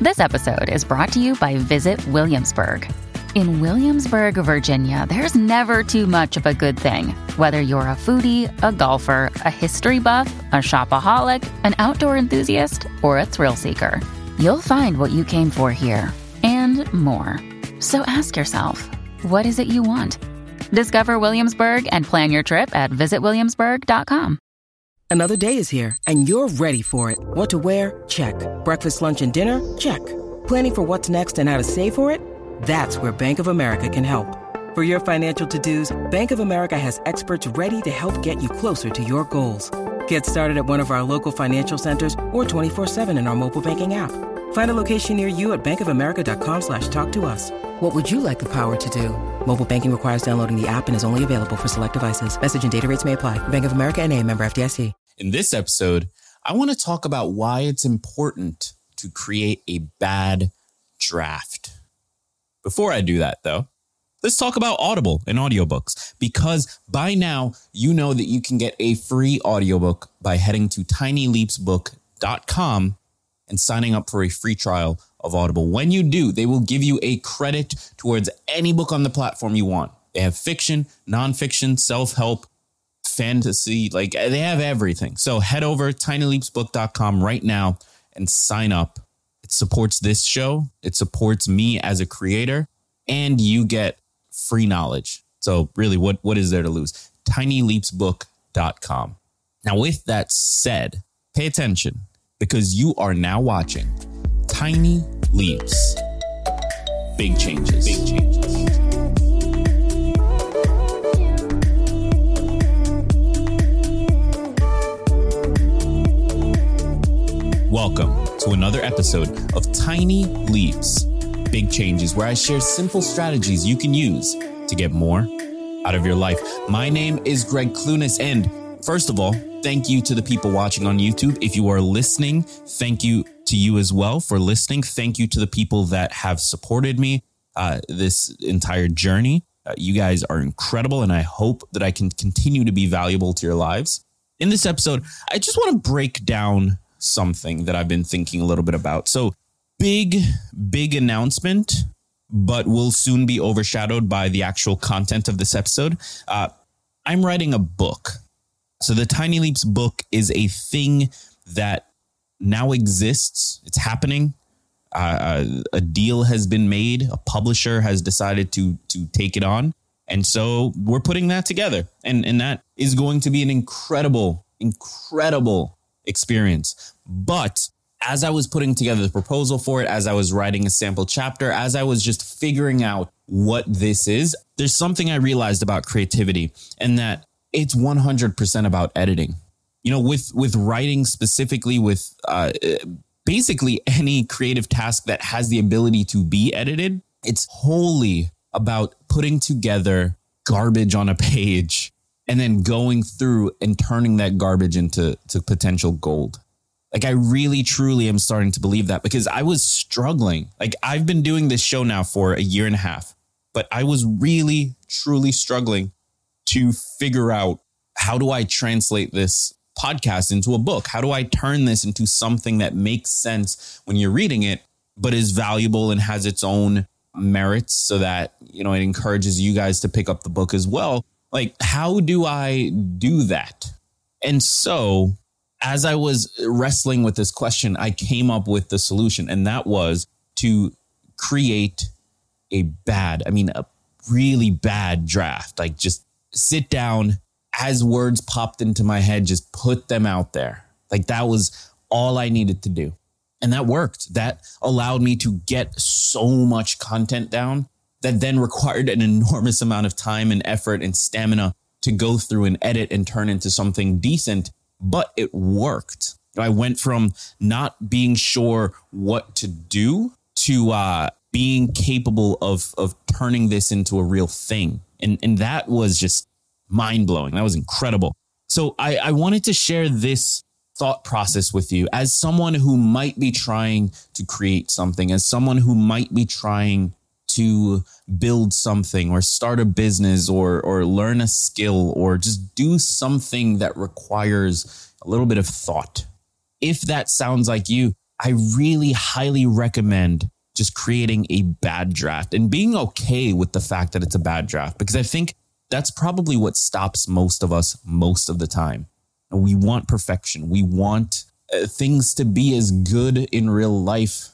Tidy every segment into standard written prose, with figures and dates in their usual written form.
This episode is brought to you by Visit Williamsburg. In Williamsburg, Virginia, there's never too much of a good thing. Whether you're a foodie, a golfer, a history buff, a shopaholic, an outdoor enthusiast, or a thrill seeker, you'll find what you came for here and more. So ask yourself, what is it you want? Discover Williamsburg and plan your trip at visitwilliamsburg.com. Another day is here, and you're ready for it. What to wear? Check. Breakfast, lunch, and dinner? Check. Planning for what's next and how to save for it? That's where Bank of America can help. For your financial to-dos, Bank of America has experts ready to help get you closer to your goals. Get started at one of our local financial centers or 24/7 in our mobile banking app. Find a location near you at bankofamerica.com/talktous. What would you like the power to do? Mobile banking requires downloading the app and is only available for select devices. Message and data rates may apply. Bank of America N.A., member FDIC. In this episode, I want to talk about why it's important to create a bad draft. Before I do that, though, let's talk about Audible and audiobooks, because by now you know that you can get a free audiobook by heading to tinyleapsbook.com and signing up for a free trial of Audible. When you do, they will give you a credit towards any book on the platform you want. They have fiction, nonfiction, self-help, fantasy, like they have everything. So head over tinyleapsbook.com right now and sign up. It supports this show. It supports me as a creator, and you get free knowledge. So really, what is there to lose? tinyleapsbook.com. Now, with that said, pay attention, because you are now watching Tiny Leaps, Big Changes. Big Changes. Welcome to another episode of Tiny Leaps, Big Changes, where I share simple strategies you can use to get more out of your life. My name is Greg Clunis, and first of all, thank you to the people watching on YouTube. If you are listening, thank you to you as well for listening. Thank you to the people that have supported me this entire journey. You guys are incredible, and I hope that I can continue to be valuable to your lives. In this episode, I just want to break down something that I've been thinking a little bit about. So big announcement, but will soon be overshadowed by the actual content of this episode. I'm writing a book. So the Tiny Leaps book is a thing that now exists. It's happening. A deal has been made. A publisher has decided to take it on. And so we're putting that together. And that is going to be an incredible experience. But as I was putting together the proposal for it, as I was writing a sample chapter, as I was just figuring out what this is, there's something I realized about creativity, and that it's 100% about editing. You know, with writing specifically, with basically any creative task that has the ability to be edited, it's wholly about putting together garbage on a page and then going through and turning that garbage into potential gold. Like, I really, truly am starting to believe that, because I was struggling. Like, I've been doing this show now for a year and a half, but I was really, truly struggling to figure out, how do I translate this podcast into a book? How do I turn this into something that makes sense when you're reading it, but is valuable and has its own merits, so that, you know, it encourages you guys to pick up the book as well? Like, how do I do that? And so as I was wrestling with this question, I came up with the solution, and that was to create a really bad draft. Like, just sit down, as words popped into my head, just put them out there. Like, that was all I needed to do. And that worked. That allowed me to get so much content down that then required an enormous amount of time and effort and stamina to go through and edit and turn into something decent. But it worked. I went from not being sure what to do to being capable of turning this into a real thing. And that was just mind blowing. That was incredible. So I wanted to share this thought process with you as someone who might be trying to create something, as someone who might be trying to build something or start a business or learn a skill or just do something that requires a little bit of thought. If that sounds like you, I really highly recommend just creating a bad draft and being okay with the fact that it's a bad draft, because I think that's probably what stops most of us most of the time. And we want perfection. We want things to be as good in real life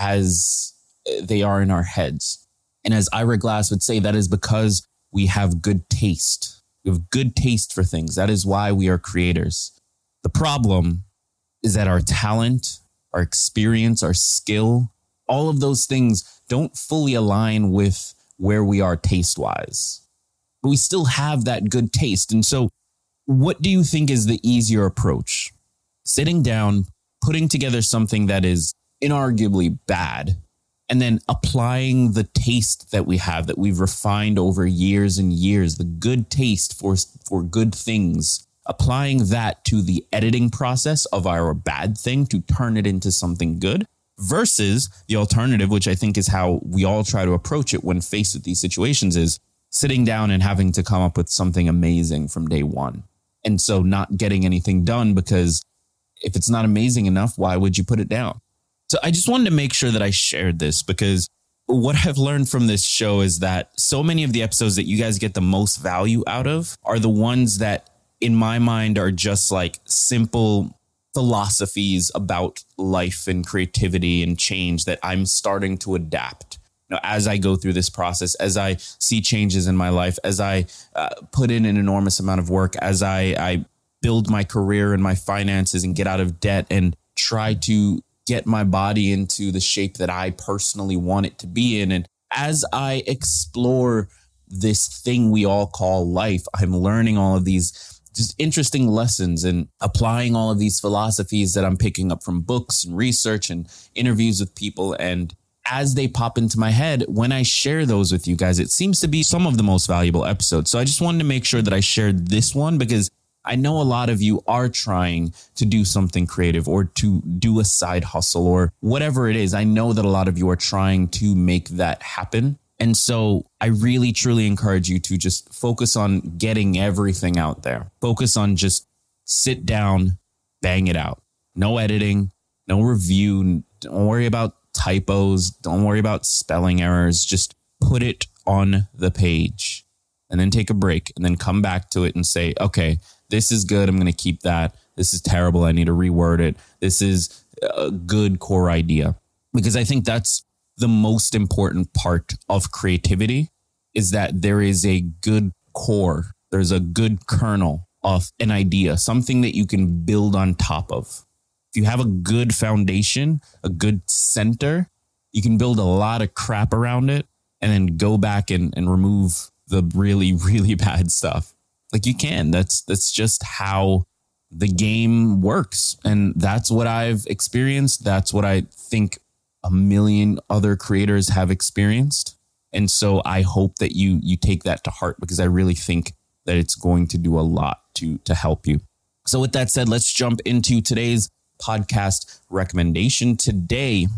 as they are in our heads. And as Ira Glass would say, that is because we have good taste. We have good taste for things. That is why we are creators. The problem is that our talent, our experience, our skill, all of those things don't fully align with where we are taste-wise. But we still have that good taste. And so what do you think is the easier approach? Sitting down, putting together something that is inarguably bad, and then applying the taste that we have, that we've refined over years and years, the good taste for good things, applying that to the editing process of our bad thing to turn it into something good, versus the alternative, which I think is how we all try to approach it when faced with these situations, is sitting down and having to come up with something amazing from day one. And so not getting anything done, because if it's not amazing enough, why would you put it down? So I just wanted to make sure that I shared this, because what I've learned from this show is that so many of the episodes that you guys get the most value out of are the ones that in my mind are just like simple philosophies about life and creativity and change that I'm starting to adapt. You know, as I go through this process, as I see changes in my life, as I put in an enormous amount of work, as I build my career and my finances and get out of debt and try to get my body into the shape that I personally want it to be in. And as I explore this thing we all call life, I'm learning all of these just interesting lessons and applying all of these philosophies that I'm picking up from books and research and interviews with people. And as they pop into my head, when I share those with you guys, it seems to be some of the most valuable episodes. So I just wanted to make sure that I shared this one, because I know a lot of you are trying to do something creative or to do a side hustle or whatever it is. I know that a lot of you are trying to make that happen. And so I really, truly encourage you to just focus on getting everything out there. Focus on just sit down, bang it out. No editing, no review. Don't worry about typos. Don't worry about spelling errors. Just put it on the page and then take a break and then come back to it and say, okay, this is good. I'm going to keep that. This is terrible. I need to reword it. This is a good core idea. Because I think that's the most important part of creativity, is that there is a good core. There's a good kernel of an idea, something that you can build on top of. If you have a good foundation, a good center, you can build a lot of crap around it and then go back and remove the really, really bad stuff. Like you can. That's just how the game works. And that's what I've experienced. That's what I think a million other creators have experienced. And so I hope that you take that to heart, because I really think that it's going to do a lot to help you. So with that said, let's jump into today's podcast recommendation. Today,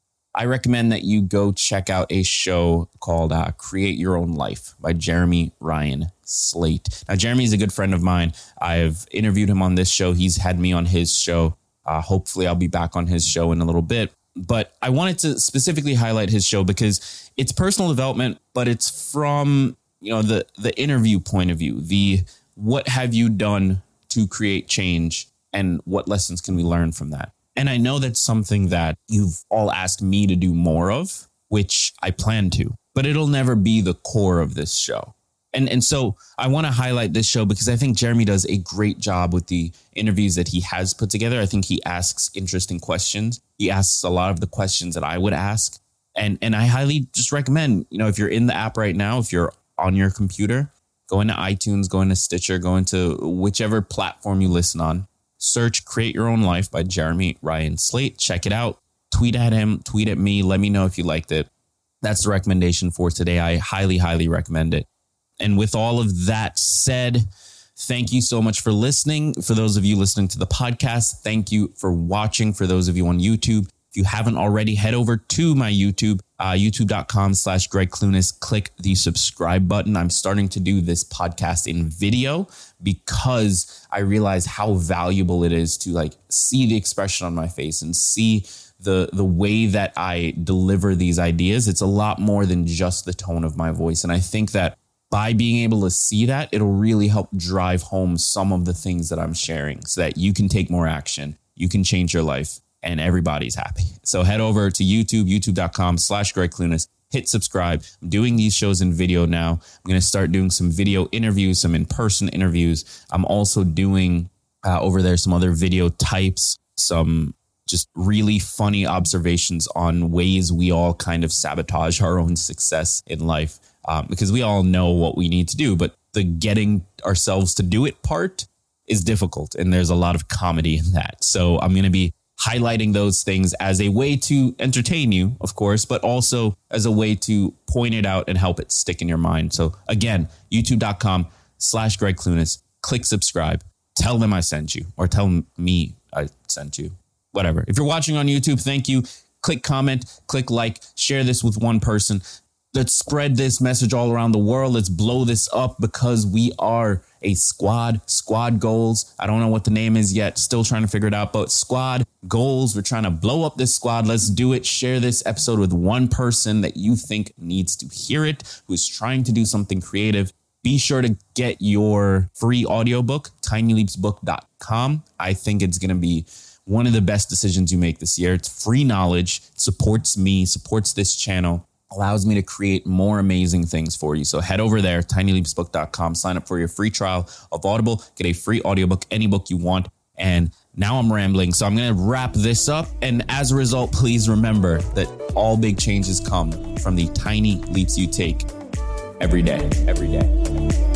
I recommend that you go check out a show called Create Your Own Life by Jeremy Ryan Slate. Now, Jeremy is a good friend of mine. I've interviewed him on this show. He's had me on his show. Hopefully, I'll be back on his show in a little bit. But I wanted to specifically highlight his show because it's personal development, but it's from, you know, the interview point of view. The what have you done to create change and what lessons can we learn from that? And I know that's something that you've all asked me to do more of, which I plan to, but it'll never be the core of this show. And so I want to highlight this show because I think Jeremy does a great job with the interviews that he has put together. I think he asks interesting questions. He asks a lot of the questions that I would ask. And I highly just recommend, you know, if you're in the app right now, if you're on your computer, go into iTunes, go into Stitcher, go into whichever platform you listen on, search Create Your Own Life by Jeremy Ryan Slate. Check it out. Tweet at him, tweet at me. Let me know if you liked it. That's the recommendation for today. I highly, highly recommend it. And with all of that said, thank you so much for listening. For those of you listening to the podcast, thank you for watching. For those of you on YouTube, if you haven't already, head over to my YouTube, youtube.com/Greg Clunis. Click the subscribe button. I'm starting to do this podcast in video because I realize how valuable it is to like see the expression on my face and see the way that I deliver these ideas. It's a lot more than just the tone of my voice. And I think that by being able to see that, it'll really help drive home some of the things that I'm sharing so that you can take more action. You can change your life and everybody's happy. So head over to YouTube, youtube.com/Greg Clunas. Hit subscribe. I'm doing these shows in video now. I'm going to start doing some video interviews, some in-person interviews. I'm also doing over there some other video types, some just really funny observations on ways we all kind of sabotage our own success in life, because we all know what we need to do, but the getting ourselves to do it part is difficult. And there's a lot of comedy in that. So I'm going to be highlighting those things as a way to entertain you, of course, but also as a way to point it out and help it stick in your mind. So again, youtube.com/Greg Clunas, click subscribe, tell them I sent you, or tell me I sent you. Whatever. If you're watching on YouTube, thank you. Click comment, click like, share this with one person. Let's spread this message all around the world. Let's blow this up because we are a squad goals. I don't know what the name is yet. Still trying to figure it out, but squad goals. We're trying to blow up this squad. Let's do it. Share this episode with one person that you think needs to hear it, who's trying to do something creative. Be sure to get your free audiobook, tinyleapsbook.com. I think it's going to be one of the best decisions you make this year. It's free knowledge, it supports me, supports this channel, allows me to create more amazing things for you. So head over there, tinyleapsbook.com, sign up for your free trial of Audible, get a free audiobook, any book you want. And now I'm rambling, so I'm going to wrap this up. And as a result, please remember that all big changes come from the tiny leaps you take every day.